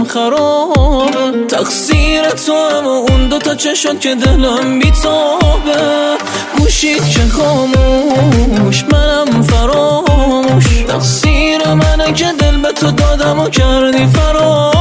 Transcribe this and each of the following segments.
خرابه، تقصیر تو اما اون دوتا چشات که دلم بیتابه. گوشید که خاموش منم فراموش، تقصیر منه که دل به تو دادم و کردی فراموش.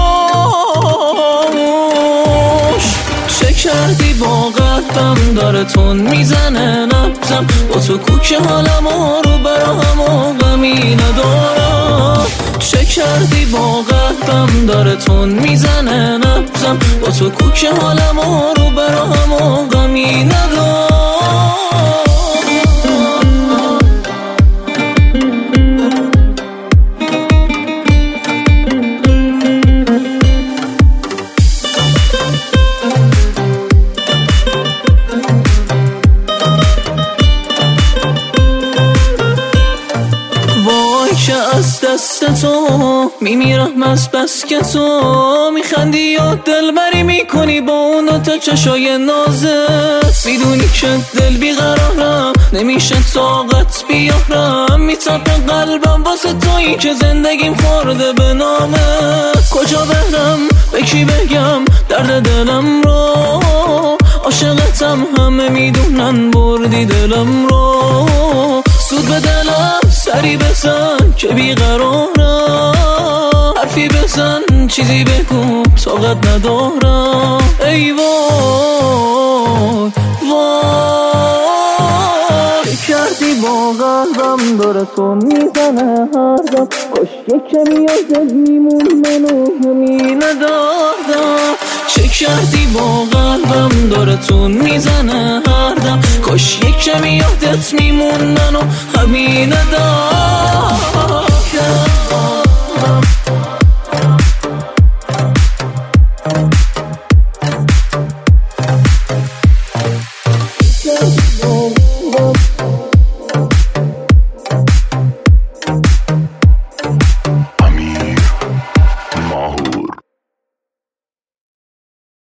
چه کردی با قلبم داره تون میزنه نبزم، با تو کوک حالم رو برام و غمی ندارم. چه کردی با قلبم داره تون میزنه نبزم، با تو کوک حالم رو برام و غمی ندارم. که از دست تو میمیرم از بس که تو میخندی یا دلبری میکنی با اون دوتا چشای نازت. میدونی که دل بیقرارم نمیشه طاقت بیارم، میتاپه قلبم واسه تویی که زندگیم خورده به نامت. کجا برم به کی بگم درد دلم رو، عاشقتم همه میدونن بردی دلم رو. سود به دلم سری بزن که بیقرارم، حرفی بزن چیزی بگو طاقت ندارم. ای وای وای، چه کردی با قلبم داره تون میزنه هر دم، کاش یک کمی از دل میمون منو همی ندادم. چه کردی با قلبم داره تون میزنه هر دم، کاش یک کمی یادت میمون منو همی ندادم.